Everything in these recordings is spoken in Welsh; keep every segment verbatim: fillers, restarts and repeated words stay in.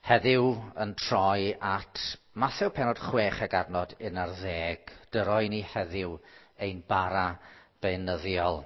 heddiw yn troi at Mathew pennod chwech ag adnod un ar ddeg. Dyro i ni heddiw ein bara beunyddiol.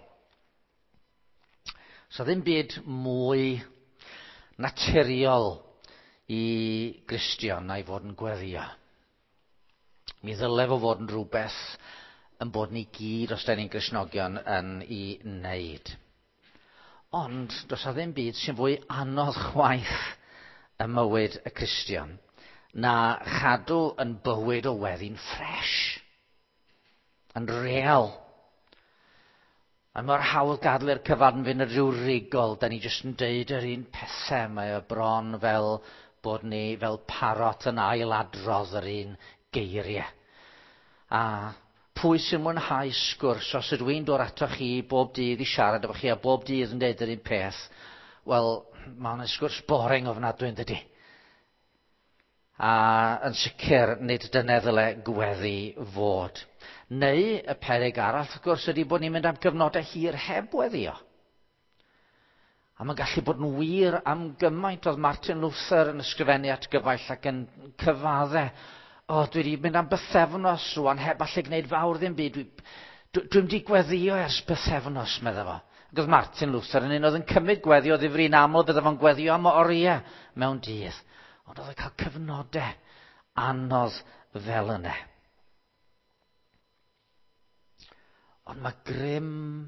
So ddim byd mwy naturiol i Gristion na i fod yn gweddio. Mi ddylai fo fod yn rhywbeth yn bod ni gyd os da ni'n Gristnogion yn ei wneud. Ond does a ddim byd sy'n fwy anodd chwaith y mywyd y Cristion na chadw yn bywyd o weddi'n ffres, yn real. Mae mor hawdd gadlu'r cyfanfyn yn rhyw rigol, da ni jyst yn deud yr un pethau, mae o bron fel bod ni fel parot yn ailadrodd yr un geiriau. A pwy sy'n mwynhau sgwrs, os ydw i'n dod ato chi bob dydd i siarad efo chi a bob dydd yn deud yr un peth, wel, mae'n sgwrs boring ofnadwy yn dydi. A yn sicr, nid dyna ddyle gweddi fod. Neu y peryg arall, wrth gwrs, ydy bod ni'n mynd am gyfnodau hir heb weddio. A mae'n gallu bod yn wir am gymaint oedd Martin Luther yn ysgrifennu at gyfaill ac yn cyfadde. O, dwi wedi mynd am bythefnos rwan heb allu gwneud fawr ddim byd. Dwi, dwi wedi gweddio ers bythefnos, medda fo. Ac oedd Martin Luther yn un oedd yn cymryd gweddio ddifri'n aml bydda fo'n gweddio am oriau mewn dydd. Ond oedd e'n cael cyfnodau anodd fel yna. Ond mae grym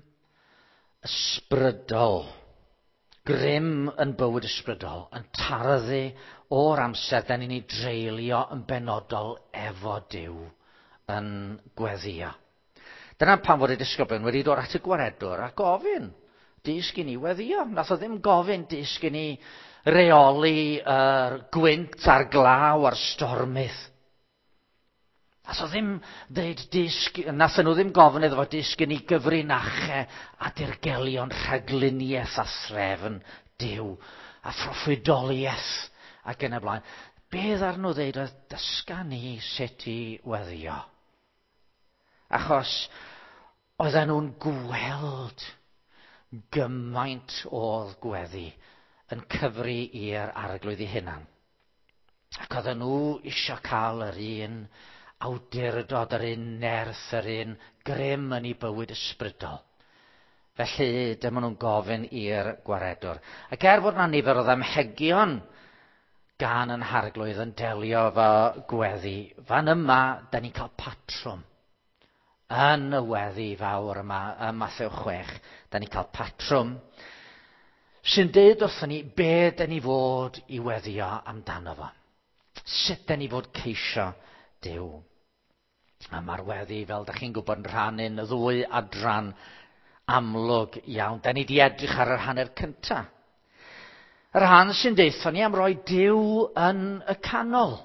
ysbrydol, grym yn bywyd ysbrydol, yn taraddu o'r amser da ni'n ei dreulio yn benodol efo Duw yn gweddio. Dyna pan fod y disgyblion wedi dod at y gwaredwr a gofyn, disg i ni weddio. Nath o ddim gofyn disg i ni reoli yr gwynt a'r glaw a'r stormydd. Nath o ddim dweud disg, nath nhw ddim gofyn iddo fo disg i ni gyfrinachau a dirgelion rhagluniaeth a threfn Duw a phroffwydoliaeth ac yn y blaen. Beth ar nhw ddeud oedd dysga ni sut i weddio. Achos oedden nhw'n gweld gymaint o'r gweddi yn cyfri i'r arglwydd ei hunan. Ac oedden nhw eisiau cael yr un awdurdod, yr un nerth, yr un grym yn ei bywyd ysbrydol. Felly dyma nhw'n gofyn i'r gwaredwr. Ac er bod yna nifer o ddamhegion gan yn harglwydd yn delio efo gweddi, fan yma, da ni'n cael patrwm. Yn y weddi fawr yma, ym Mathew chwech, da ni'n cael patrwm sy'n deud wrthyn ni be da ni fod i weddio amdano fo. Sut da ni fod ceisio Duw. A mae'r weddi, fel da chi'n gwybod, yn rhannu'n y ddwy adran amlwg iawn. Da ni di edrych ar yr hanner cynta. Yr han sy'n deithio ni am roi Duw yn y canol.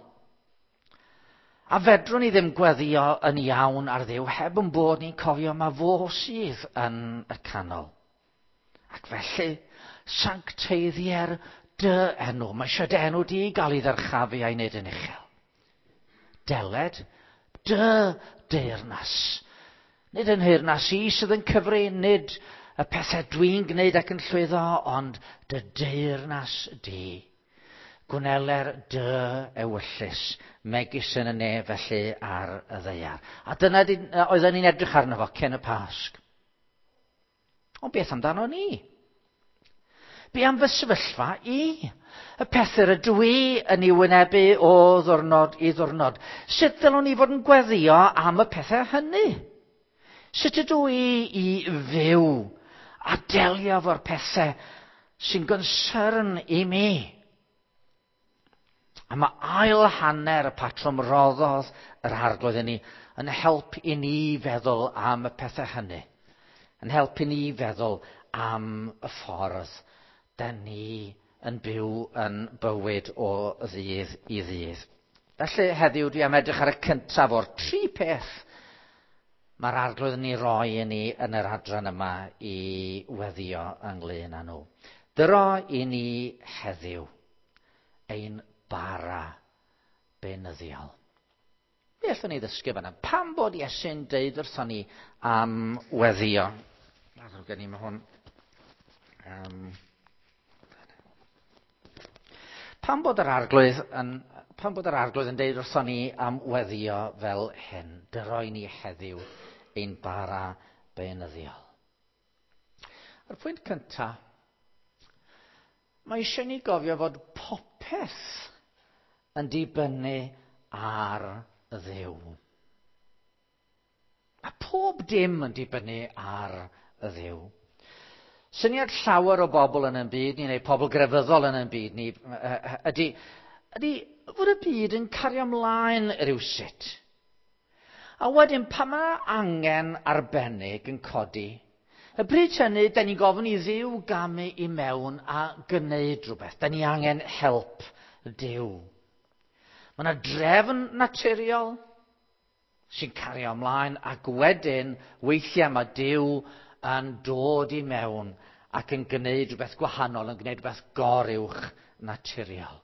A fedrwn ni ddim gweddio yn iawn ar Dduw heb yn bod ni'n cofio mae fo sydd yn y canol. Ac felly, sancteiddiau'r dy enw. Mae eisiau dy enw di gael ei ddyrchafu a'i wneud yn uchel. Deled dy deyrnas. Nid yn heyrnas i sydd yn cyfri, nid y pethau dwi'n gwneud ac yn llwyddo, ond dy deyrnas di. Gwneler dy ewyllus, megis yn y ne felly ar y ddeiar. A dyna oedden ni'n edrych arno fo cyn y Pasg. Ond beth amdano ni? Be am fy sefyllfa i? Y pethau rydw i yn ei wynebu o ddwrnod i ddwrnod. Sut ddylwn ni fod yn gweddio am y pethau hynny? Sut ydw i i fyw a delio fo'r pethau sy'n gonsern i mi? A mae ail hanner y patrwm roddodd yr arglwydd i ni yn help i ni feddwl am y pethau hynny. Yn help i ni feddwl am y ffordd da ni yn byw yn bywyd o ddydd i ddydd. Felly heddiw dwi am edrych ar y cyntaf o'r tri peth mae'r arglwydd yn ei roi i ni yn yr adran yma i weddio ynglyn â nhw. Dyro i ni heddiw ein bara beunyddiol. Be allwn ni ddysgu fanna? Pam bod Iesu'n deud wrthon ni am weddio? Addo gen i mae hwn. Um, Pan bod yr arglwydd yn, pan bod yr arglwydd yn deud wrthon ni am weddio fel hyn, dyroi ni heddiw ein bara beunyddiol. Yr pwynt cyntaf, mae eisiau ni gofio fod popeth yn dibynnu ar y Dduw. A pob dim yn dibynnu ar y Dduw. Syniad llawer o bobl yn y byd ni, neu pobl grefyddol yn y byd ni, ydy, ydy fod y byd yn cario ymlaen rywsut. A wedyn, pan mae angen arbennig yn codi, y bryd hynny, da ni'n gofyn i Dduw gamu i mewn a gwneud rhywbeth. Da ni angen help Duw. Mae yna drefn naturiol sy'n cario ymlaen ac wedyn weithiau mae Duw yn dod i mewn ac yn gwneud rhywbeth gwahanol, yn gwneud rhywbeth goruwch naturiol.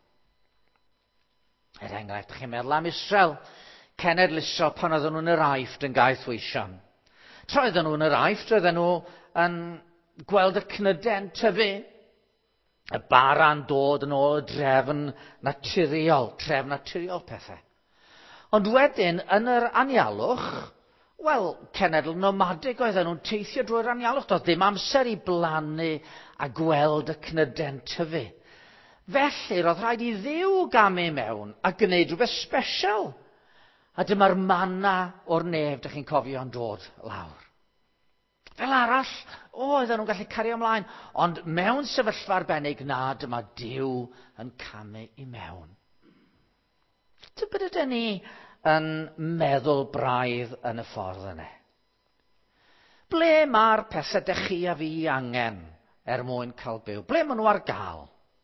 Er enghraifft, chi'n meddwl am Israel, cenedlaethol pan oedden nhw'n yr Aifft yn gaeth weision. Tra oedden nhw yn yr Aifft, oedden nhw yn gweld y cnyden tyfu. Y bara'n dod yn ôl y drefn naturiol, trefn naturiol pethau. Ond wedyn, yn yr anialwch, wel, cenedl nomadig oedden nhw'n teithio drwy'r anialwch. Doedd ddim amser i blannu a gweld y cnyden tyfu. Felly, roedd rhaid i Dduw gamu mewn a gwneud rhywbeth sbesial. A dyma'r manna o'r nef, dych chi'n cofio, yn dod lawr. Fel arall, o, oedden nhw'n gallu cario ymlaen, ond mewn sefyllfa arbennig na, dyma Duw yn camu i mewn. Tybed ydyn ni yn meddwl braidd yn y ffordd yna? Ble mae'r pethau dych chi a fi angen er mwyn cael byw? Ble maen nhw ar gael?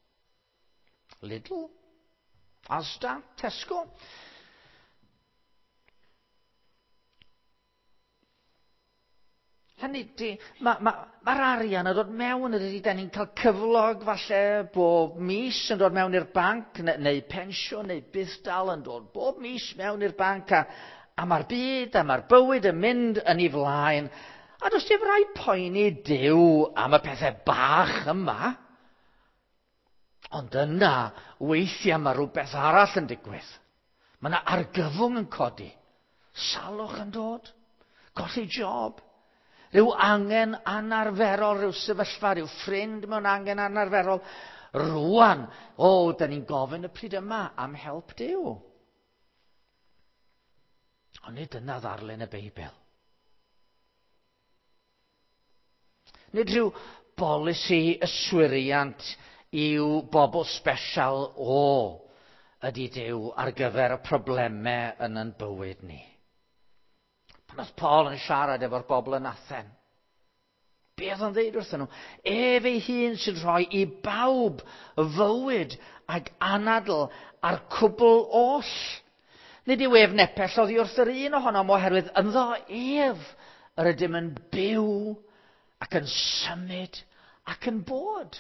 Lidl? Asda? Tesco? Hynny di, mae'r ma, ma arian yn dod mewn ydy, da ni'n cael cyflog falle bob mis yn dod mewn i'r banc, neu, neu pensiwn, neu bythdal yn dod bob mis mewn i'r banc, a, a mae'r byd, a mae'r bywyd yn mynd yn ei flaen. A does dim rhaid poeni Duw am y pethau bach yma. Ond yna, weithiau mae rhywbeth arall yn digwydd. Mae yna argyfwng yn codi. Salwch yn dod. Colli job. Rhyw angen anarferol, rhyw sefyllfa, rhyw ffrind mewn angen anarferol. Rwan, o, da ni'n gofyn y pryd yma am help Duw. Ond nid yna ddarlun y Beibl. Nid rhyw bolisi yswiriant i'w bobl sbesial o ydy Duw ar gyfer y problemau yn yn bywyd ni. Pan oedd Paul yn siarad efo'r bobl yn Athen, be oedd o'n ddeud wrthyn nhw? Ef ei hun sy'n rhoi i bawb fywyd ag anadl a'r cwbl oll. Nid yw ef nepell oddi wrth yr un ohonom oherwydd ynddo ef yr ydym yn byw ac yn symud ac yn bod.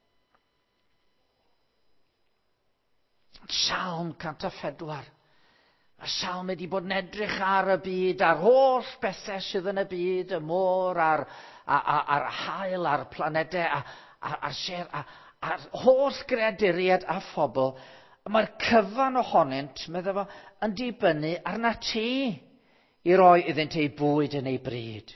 Psalm cant a phedwar. Y Psalm wedi bod yn edrych ar y byd, a'r holl bethau sydd yn y byd, y môr, a'r, a'r haul, a'r planedau, a'r sêr, a'r holl greaduriad a phobl. Mae'r cyfan ohonynt, meddwl fo, yn dibynnu arna ti i roi iddynt ei bwyd yn ei bryd.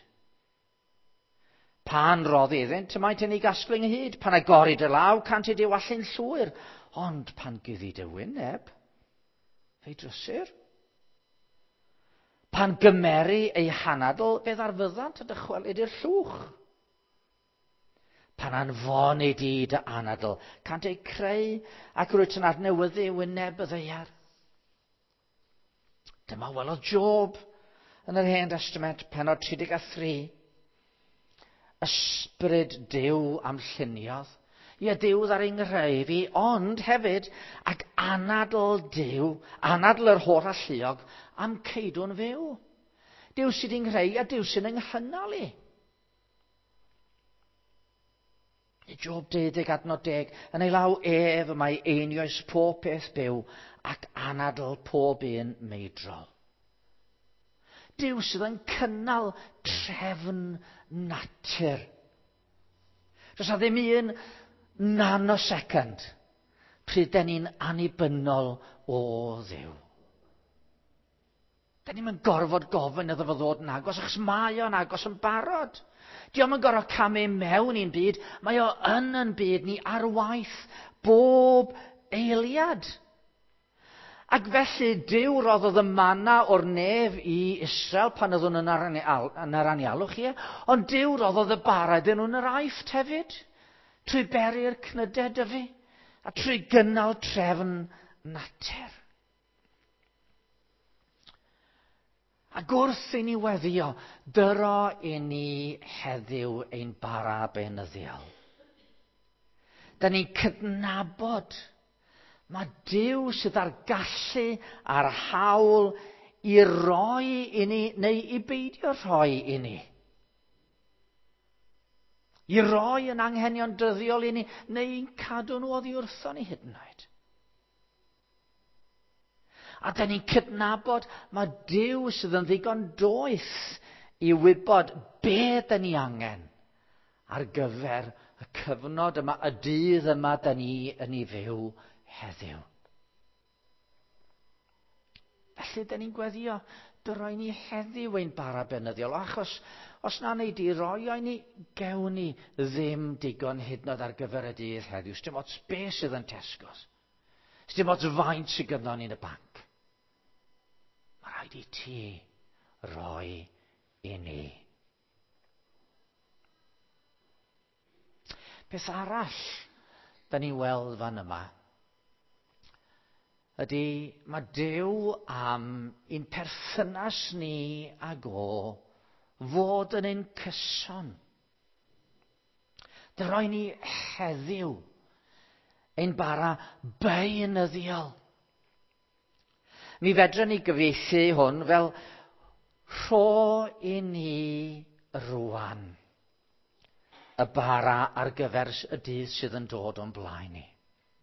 Pan rodd iddynt, ymaint yn ei gasglu ynghyd. Pan agorid y law, cant i diwallu'n llwyr. Ond pan gyddi dy wyneb, fei drysur. Pan gymeru ei hanadl, fe ddarfyddant a dychwelyd i'r llwch. Pan anfon ei dyd y anadl, cant ei creu ac rwyt yn adnewyddu wyneb y ddeiar. Dyma welodd Job yn yr Hen Testament, pennod tri deg a thri. Ysbryd Duw am lluniodd. Ie, Duw ddar ein greu fi, ond hefyd ac anadl Duw, anadl yr holl alluog am ceidwn fyw. Duw sydd i'n greu a Duw sydd yn nghynnal i. Job deuddeg adnod deg, yn ei law ef y mae einioes pob peth byw ac anadl pob un meidrol. Duw sydd yn cynnal trefn natur. Does na ddim un nanosecond pryd da ni'n annibynnol o Dduw. Da ni'n mynd gorfod gofyn iddo fo ddod yn agos, achos mae o'n agos yn barod. Diolch yn gorfod camu mewn i'n byd, mae o yn yn byd ni ar waith bob eiliad. Ac felly Duw roddodd y manna o'r nef i Israel pan oedd nhw'n yn yr anialwch ie, ond Duw roddodd y bara iddyn nhw'n yr aifft hefyd, trwy beri'r cnydau dyfu, a trwy gynnal trefn natur. Ac wrth i ni weddio, dyro i ni heddiw ein bara benyddiol. Da ni'n cydnabod mae Duw sydd â'r gallu a'r hawl i roi i ni, neu i beidio rhoi i ni. I roi yn anghenion dyddiol i ni, neu i'n cadw nhw oddi wrthon ni hyd yn oed. A da ni'n cydnabod mae Duw sydd yn ddigon doeth i wybod be da ni angen ar gyfer y cyfnod yma, y dydd yma da ni yn ei fyw heddiw. Felly, da ni'n gweddio, dyroi ni heddiw ein bara benyddiol, achos os na nei di roi ni, gewn ni ddim digon hydnod ar gyfer y dydd heddiw. Sdim ots be sydd yn Tesco's. Sdim ots faint sydd gyda ni yn y banc. Mae rhaid i ti roi i ni. Beth arall da ni'n weld fan yma ydy mae Duw am ein perthynas ni ag o fod yn ein cyson. Dyroi ni heddiw ein bara beunyddiol. Mi fedra ni gyfieithu hwn fel rho i ni rwan y bara ar gyfer y dydd sydd yn dod o'n blaen ni.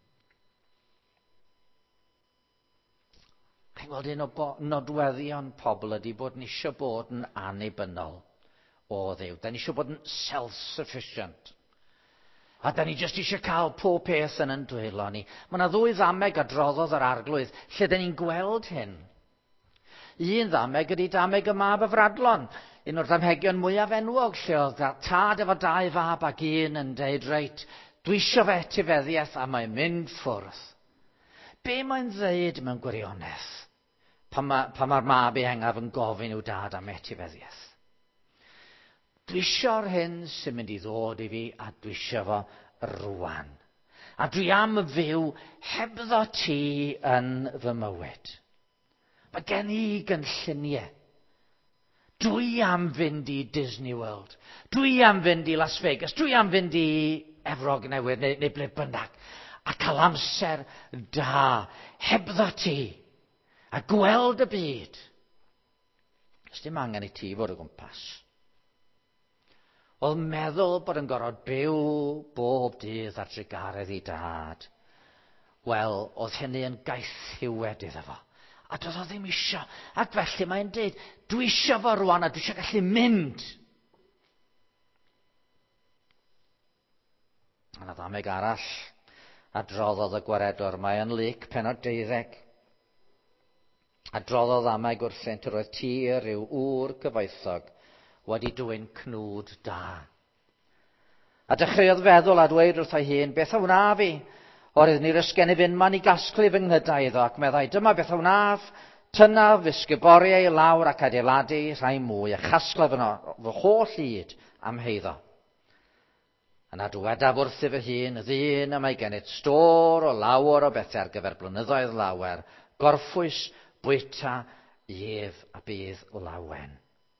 Chi'n gweld un o bo- nodweddion pobl ydy bod ni eisiau bod yn annibynnol o Dduw. Da ni eisiau bod yn self-sufficient. A da ni jyst eisiau cael pob peth yn yn dwylo ni. Mae yna ddwy ddameg a droddodd yr arglwydd lle da ni'n gweld hyn. Un ddameg ydy dameg y mab y Fradlon. Un o'r ddamhegion mwyaf enwog lle oedd tad efo dau fab ac un yn deud reit, dwi eisiau fe etifeddiaeth a mae'n mynd ffwrdd. Be mae'n ddeud mewn gwirionedd? Pan mae'r ma mab ei hengaf yn gofyn i'w dad am etifeddiaeth. Dwi eisiau'r hyn sy'n mynd i ddod i fi a dwi eisiau fo rwan. A dwi am fyw hebddo ti yn fy mywyd. Mae gen i gynlluniau. Dwi am fynd i Disney World. Dwi am fynd i Las Vegas. Dwi am fynd i Efrog Newydd neu, neu ble bynnag. A cael amser da hebddo ti. A gweld y byd. Ys dim angen i ti fod o gwmpas. Oedd meddwl bod yn gorfod byw bob dydd ar drigaredd i dad. Wel, oedd hynny yn gaethiwed iddo fo. A doedd o ddim isio. Ac felly mae'n dweud, dwi isio fo rwan a dwi isio gallu mynd. Yna ddameg arall a droddodd y gwaredwr. Mae yn Luc pennod deuddeg. A droddodd ddameg wrthynt yr oedd tir ryw ŵr cyfoethog wedi dwyn cnwd da. A dechreuodd feddwl a dweud wrth ei hun, beth a wnaf i? Orydd ni'r ysgennu fynd man i gasglu fy nghnydau iddo ac meddai, dyma beth a wnaf, tynnaf ysgyboriau lawr ac adeiladu rhai mwy a chasgla fy, no, fy holl hyd am heiddo. Yna dywedaf wrth i fy hun, ddyn y mae gennyt stor o lawer o bethau ar gyfer blynyddoedd lawer, gorffwys, bwyta, ef a bydd lawen.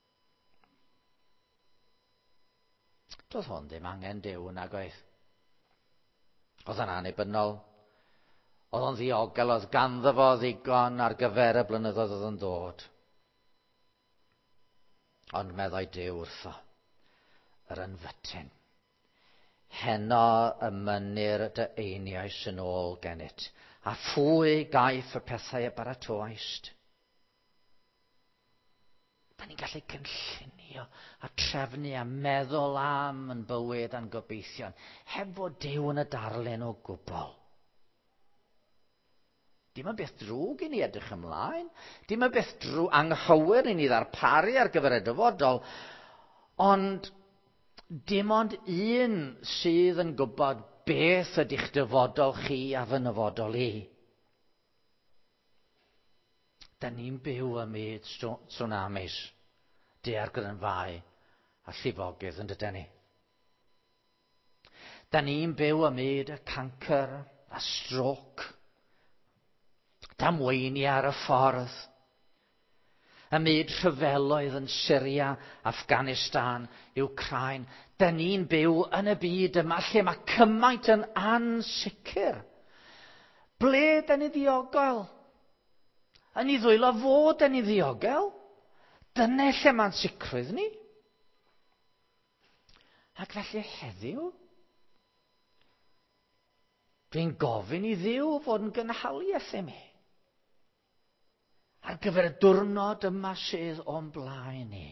Doedd hwn ddim angen Duw nag oedd. Oedd yn annibynnol. Oedd o'n ddiogel, oedd ganddo fo ddigon ar gyfer y blynyddoedd oedd yn dod. Ond meddai Duw wrtho, yr ynfytyn. Heno y mynir dy einiau sy'n ôl gennyt, a phwy gaeth y pethau y baratoaist. Da ni'n gallu cynllunio a trefnu a meddwl am yn bywyd a'n gobeithio, heb fod Duw yn y darlun o gwbl. Dim yn beth drwg i ni edrych ymlaen. Dim yn beth drwg anghywir i ni ddarparu ar gyfer y dyfodol. Ond dim ond un sydd yn gwybod beth ydych dyfodol chi a fy nyfodol i. Da ni'n byw ym myd tsunamis, daeargrynfau a llifogydd yn dydyn ni. Da ni'n byw ym myd y cancer a stroc, damweinia ar y ffordd, y myd rhyfeloedd yn Syria, Afghanistan, Ukraine. Da ni'n byw yn y byd yma lle mae cymaint yn ansicr. Ble da ni ddiogel? Yn ei ddwylo fod yn ei ddiogel? Dyna lle mae'n sicrwydd ni. Ac felly heddiw, dwi'n gofyn i Dduw fod yn gynhaliaeth i mi. Ar gyfer y diwrnod yma sydd o'n blaen ni.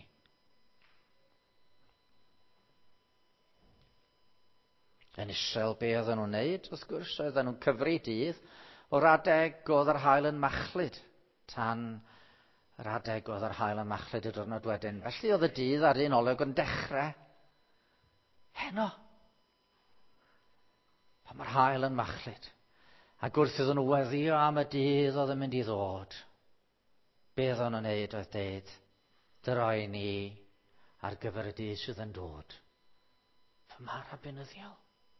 Yn Israel, be oedden nhw'n wneud? Wrth gwrs, oedden nhw'n cyfri dydd o'r adeg oedd yr haul yn machlud, tan yr adeg oedd yr haul yn machlud y diwrnod wedyn. Felly oedd y dydd ar un olwg yn dechrau heno. Pan mae'r haul yn machlud. Ac wrth iddyn nhw weddio am y dydd oedd yn mynd i ddod. Be oedden nhw'n wneud oedd deud, droi ni ar gyfer y dydd sydd yn dod. Fy mara benyddiol.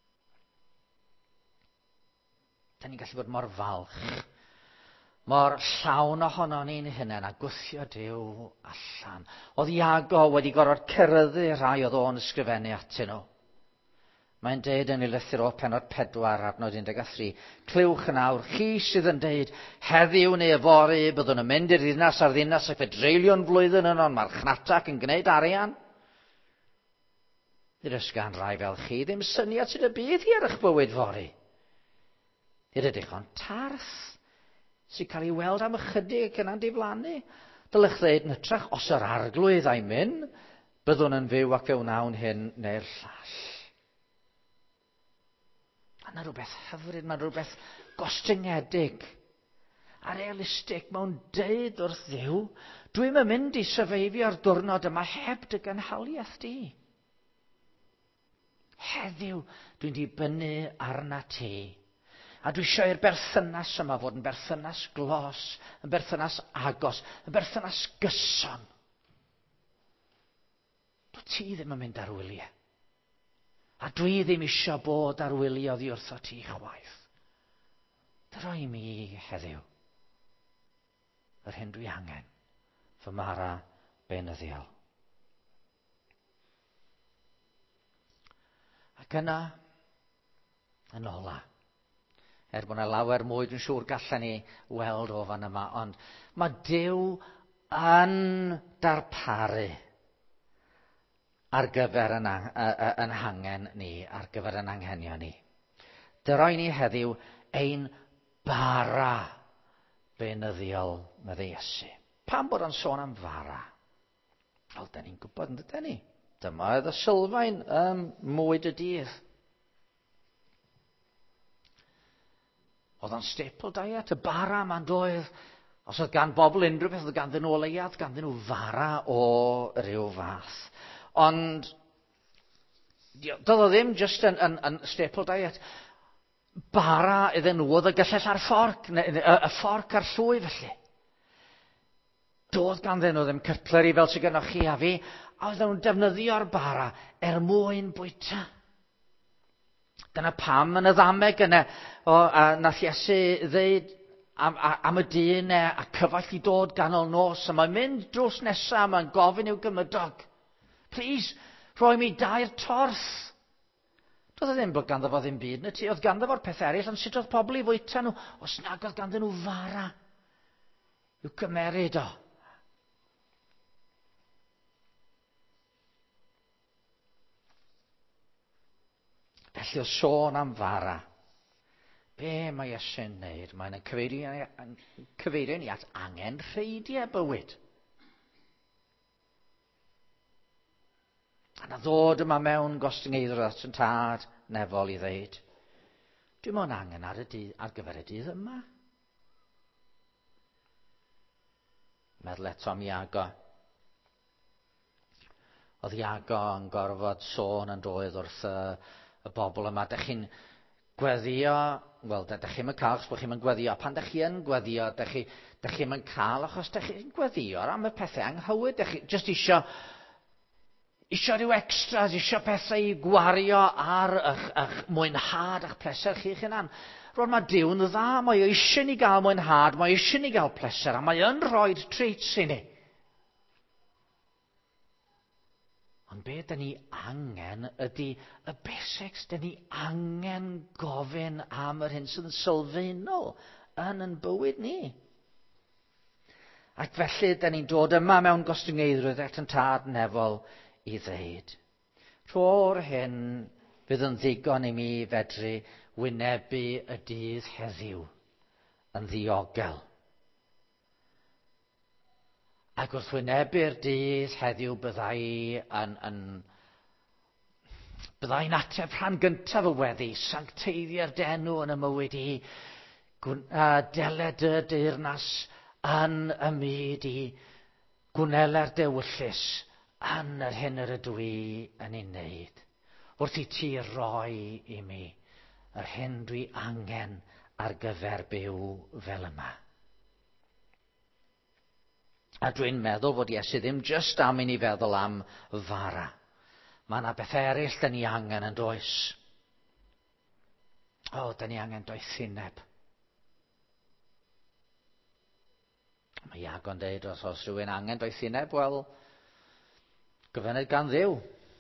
Da ni'n gallu bod mor falch, mor llawn ohono ni'n hynny a gwthio Duw allan. Oedd Iago wedi gorfod cyrraeddu rhai oedd o'n ysgrifennu atyn nhw. Mae'n deud yn ei lythyr o pennod pedwar adnod un deg tri, clywch yn awr, chi sydd yn deud, heddiw neu yfory byddwn yn mynd i'r ddinas ar ddinas ac fe dreulio'n flwyddyn yno, mae'r chnatac yn gwneud arian. Nid ys gan rai fel chi ddim syniad sydd y bydd hi ar eich bywyd fori. Nid ydych ond tarth sy'n cael ei weld am ychydig ac yna'n diflannu. Dylech ddeud yn hytrach, os yr arglwydd a'i mynd, byddwn yn fyw ac fe wnawn hyn neu'r llall. Mae'n rhywbeth hyfryd, mae'n rhywbeth gostyngedig a realistig. Mae'n deud wrth Dduw, dwi'n mynd i syfeifio'r diwrnod yma heb dy gynhaliaeth di. Heddiw, dwi'n dibynnu arna ti. A dwi eisiau i'r berthynas yma fod yn berthynas glos, yn berthynas agos, yn berthynas gyson. Dwi ti ddim yn mynd ar wyliau. A dwi ddim eisiau bod ar wyliau oddi wrtho ti chwaith. Droi mi heddiw. Yr hyn dwi angen. Fy mara benyddiol. Ac yna, yn ola, er bod yna lawer mwy dwi'n siŵr gallen ni weld o fan yma, ond mae Duw yn darparu ar gyfer yn, yn hangen ni, ar gyfer yn anghenion ni. Droi ni heddiw ein bara benyddiol medde Iesu. Pam bod o'n sôn am fara? Wel, da ni'n gwybod yn dydyn ni. Dyma oedd y sylfaen um, mwyd y dydd. Oedd o'n staple diet, y bara ma'n doedd. Os oedd gan bobl unrhyw beth, oedd ganddyn nhw o leiad, ganddyn nhw fara o ryw fath. Ond doedd o ddim just yn, yn, yn staple diet. Bara iddyn nhw oedd y gyllell ar fforc, y, y fforc ar llwy felly. Doedd ganddyn nhw ddim cutlery fel sydd gennych chi a fi, a oedden nhw'n defnyddio'r bara er mwyn bwyta. Dyna pam yn y ddameg yna, o, a nath Iesu ddeud am, am y dyn e, a cyfaill i dod ganol nos, a mae'n mynd drws nesaf, mae'n gofyn i'w gymydog. Please, rhoi mi dair torth. Doedd o ddim bod ganddo fo ddim byd na ti, oedd ganddo fo'r peth eraill, ond sut oedd pobl i fwyta nhw, os nag oedd ganddo nhw fara. I'w cymeryd o. Felly o sôn am fara, be mae Iesu'n wneud? Mae'n cyfeirio ni at angen rheidiau bywyd. A na ddod yma mewn gostyngeiddio at yn tad nefol i ddeud, dwi'n mwyn angen ar, y dydd, ar gyfer y dydd yma. Meddwl eto am Iago. Oedd Iago yn gorfod sôn yn doedd wrth y, y bobl yma. Dych chi'n gweddio, wel, dych chi'n cael achos bod chi'n gweddio. Pan dych chi yn gweddio, dych chi, dych chi'n cael achos dych chi'n gweddio am y pethau anghywir. Dych chi just isio, isio rhyw extras, isio pethau i gwario ar eich, eich mwynhad a'ch pleser chi'ch hunan. Rwy'n mae Duw'n dda, mae o eisiau ni gael mwynhad, mae o eisiau ni gael pleser, a mae o'n rhoi treats i ni. Ond be dyn ni angen ydy y basics. Dyn ni angen gofyn am yr hyn sydd yn sylfaenol yn yn bywyd ni. Ac felly dyn ni'n dod yma mewn gostyngeidrwydd at yn tad nefol i ddeud. Rho'r hyn fydd yn ddigon i mi fedru wynebu y dydd heddiw yn ddiogel. Ac wrth wynebu'r dydd heddiw byddai yn, yn byddai'n ateb rhan gyntaf y weddi, sancteiddio'r denw yn y mywyd i, deled y deyrnas yn y myd i, gwneler dewyllus yn yr hyn yr ydw i yn ei wneud. Wrth i ti roi i mi yr hyn dwi angen ar gyfer byw fel yma. A dwi'n meddwl fod Iesu ddim just am i ni feddwl am fara. Mae yna beth eraill dyn ni angen yn does. O, dyn ni angen doethineb. Mae Iago'n deud os oes rhywun angen doethineb, wel, gyfyned gan Dduw.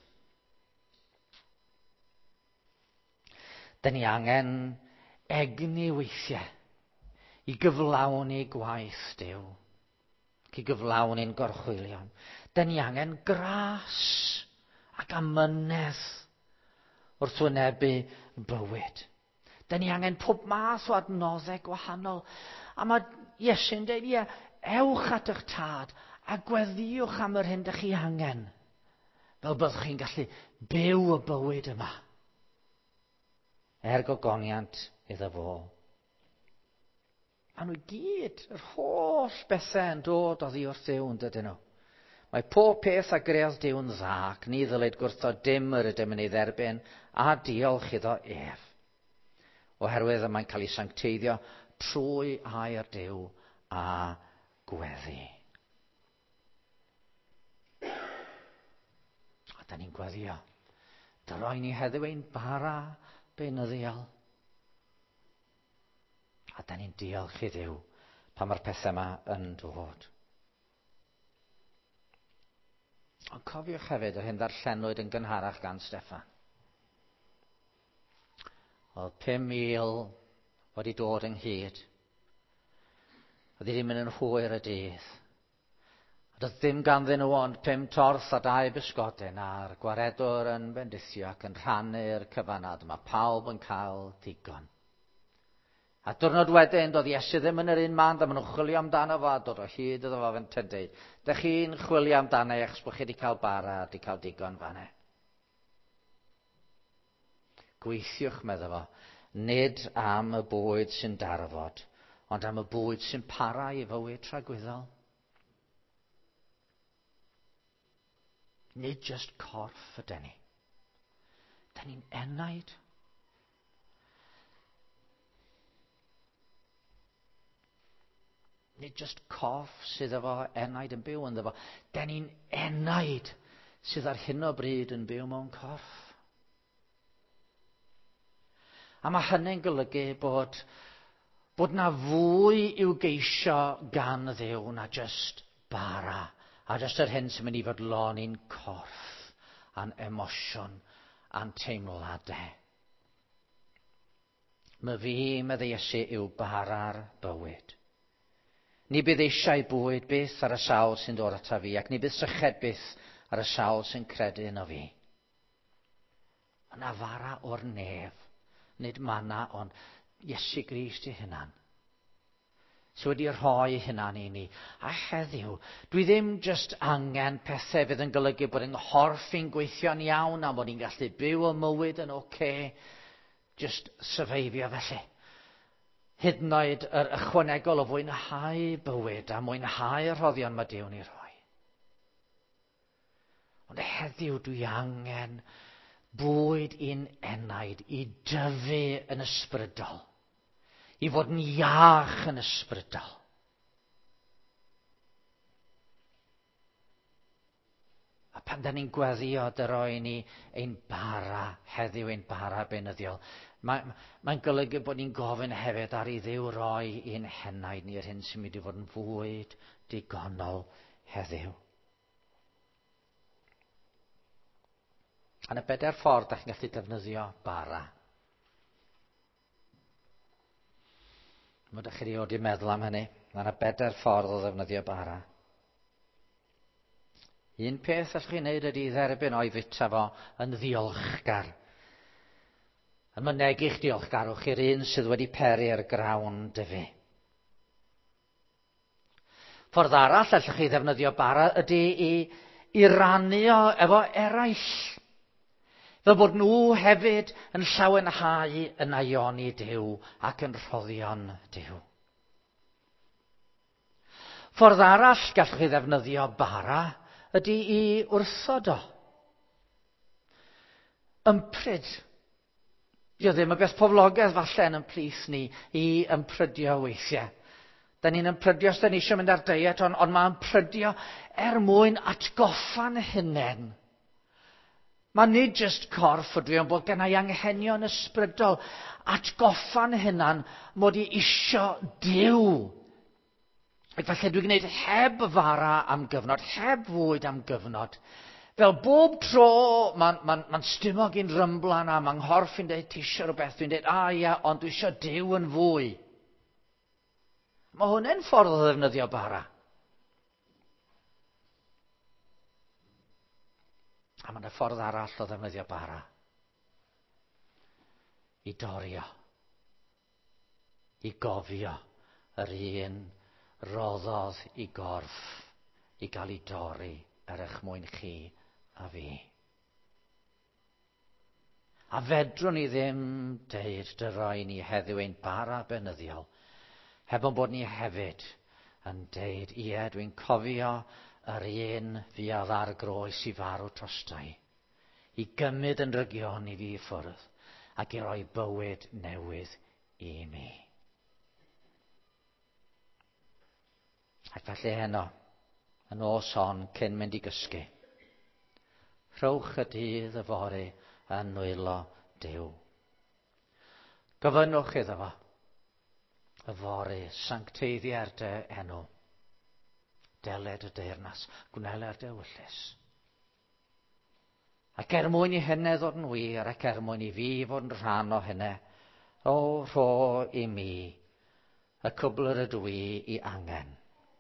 Dyn ni angen egni weithiau i gyflawni gwaith Duw. I gyflawni'n gorchwilion. Dyn ni angen gras ac amynedd wrth wynebu bywyd. Dyn ni angen pob math o adnoddau gwahanol. A mae Iesu'n dweud, ie, ewch at eich tad a gweddiwch am yr hyn dych chi angen. Fel byddwch chi'n gallu byw y bywyd yma. Er gogoniant iddo fo. A nhw gyd, yr holl bethau yn dod oddi wrth Duw yn dydyn nhw. Mae pob peth a greodd Duw'n dda, ac ni ddylid gwrthod dim yr ydym yn ei dderbyn, a diolch iddo ef. Oherwydd y mae'n cael ei sancteiddio trwy air Duw a gweddi. A da ni'n gweddio. Dylai ni heddiw ein bara beunyddiol. A da ni'n diolch i Dduw pan mae'r pethau yma yn dod. Ond cofiwch hefyd yr hyn ddarllenwyd yn gynharach gan Steffan. Oedd pum mil wedi dod ynghyd. Oedd ddim yn hwyr y dydd. Doedd ddim ganddyn nhw ond pum torth a dau bysgodyn a'r gwaredwr yn bendithio ac yn rhannu'r cyfanad. Mae pawb yn cael digon. A diwrnod wedyn, doedd Iesu ddim yn yr un man, a maen nhw'n chwilio amdano fo, a dod o hyd iddo fo fe'n tydu. Dych chi'n chwilio amdano eich bod chi wedi cael bara a wedi cael digon fanne. Gweithiwch, medda fo, nid am y bwyd sy'n darfod, ond am y bwyd sy'n para i fywyd tragwyddol. Nid just corff ydyn ni. Da ni'n enaid. Nid just corff sydd efo enaid yn byw ynddo fo. Da ni'n enaid sydd ar hyn o bryd yn byw mewn corff. A mae hynny'n golygu bod, bod na fwy i'w geisio gan Dduw na just bara. A just yr hyn sy'n mynd i fodloni'n corff, a'n emosiwn, a'n teimladau. Mae fi, medde Iesu, yw bara'r bywyd. Ni bydd eisiau bwyd byth ar y sawl sy'n dod ata fi, ac ni bydd syched byth ar y sawl sy'n credu yno fi. Yna fara o'r nef, nid manna, ond Iesu Grist ei hunan. So wedi rhoi hunan i ni. A heddiw, dwi ddim just angen pethau fydd yn golygu bod yng nghorff i'n gweithio'n iawn a bod ni'n gallu byw y mywyd yn oce, just syfeifio felly. hyd yn oed yr ychwanegol o fwynhau bywyd a mwynhau y rhoddion mae Duw ni rhoi. Ond heddiw dwi angen bwyd i'n enaid i dyfu yn ysbrydol, i fod yn iach yn ysbrydol. A pan da ni'n gweddio dy roi ni ein bara, heddiw ein bara benyddiol, mae'n mae golygu bod ni'n gofyn hefyd ar i Dduw roi i'n henaid ni'r hyn sy'n mynd i fod yn fwyd digonol heddiw. Yna bedair ffordd da chi'n gallu defnyddio bara. Mae da chi wedi meddwl am hynny. Yna bedair ffordd o ddefnyddio bara. Un peth allwch chi'n neud ydy dderbyn o'i fita fo yn ddiolchgar. Yn mynegu'ch diolchgarwch i'r un sydd wedi peri ar grawn dyfu. Ffordd arall allwch chi ddefnyddio bara ydy i, i rannu o efo eraill. Fel bod nhw hefyd yn llawenhau yn aioni Duw ac yn rhoddion Duw. Ffordd arall gallwch chi ddefnyddio bara ydy i wrthod o. Ympryd. Dio ddim y beth poblogaidd falle yn yn plith ni i ymprydio weithiau. Da ni'n ymprydio os da ni eisiau mynd ar diet, ond, ond mae ymprydio er mwyn atgoffa'n hunain. Mae nid jyst corff ydw i, ond bod gennau anghenion ysbrydol atgoffa'n hunan mod i isio Duw. Ac falle dwi'n gwneud heb fara am gyfnod, heb fwyd am gyfnod. Fel bob tro mae'n ma, ma stumog i'n rymblan a mae'n nghorff i'n dweud ti isio rhywbeth, dwi'n dweud a ia, ond dwi isio Duw yn fwy. Mae hwnna'n ffordd o ddefnyddio bara. A mae'n y ffordd arall o ddefnyddio bara. I dorio. I gofio yr un roddodd i gorff i gael ei dorri er eich mwyn chi a fi. A fedrwn ni ddim deud dy roi ni heddiw ein bara benyddiol heb ond bod ni hefyd yn deud ie dwi'n cofio yr un fuodd ar groes i farw trostai, i gymryd yn rygion i fi ffwrdd ac i roi bywyd newydd i mi. Ac falle heno, yn os hon cyn mynd i gysgu, rhowch y dydd y fori yn nwylo Duw. Gofynnwch iddo fo y fori sancteiddiau'r dy enw, deled y deyrnas, gwneler dy wyllus. Ac er mwyn i hynny ddod yn wir, ac er mwyn i fi fod yn rhan o hynny, o rho i mi y cwbl ydw i i angen.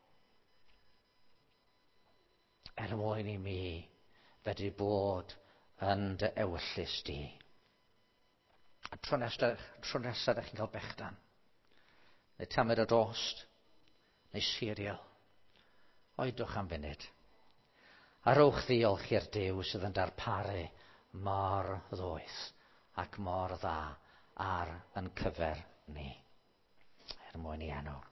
Er mwyn i mi fedru bod yn dy ewyllus di. A tro nesaf, tro nesaf ydych chi'n cael bechdan, neu tamed o dost, neu cereal, oedwch am funud. A rowch ddiolch i'r Duw sydd yn darparu mor ddwyth ac mor dda ar yn cyfer ni. Er mwyn i enw.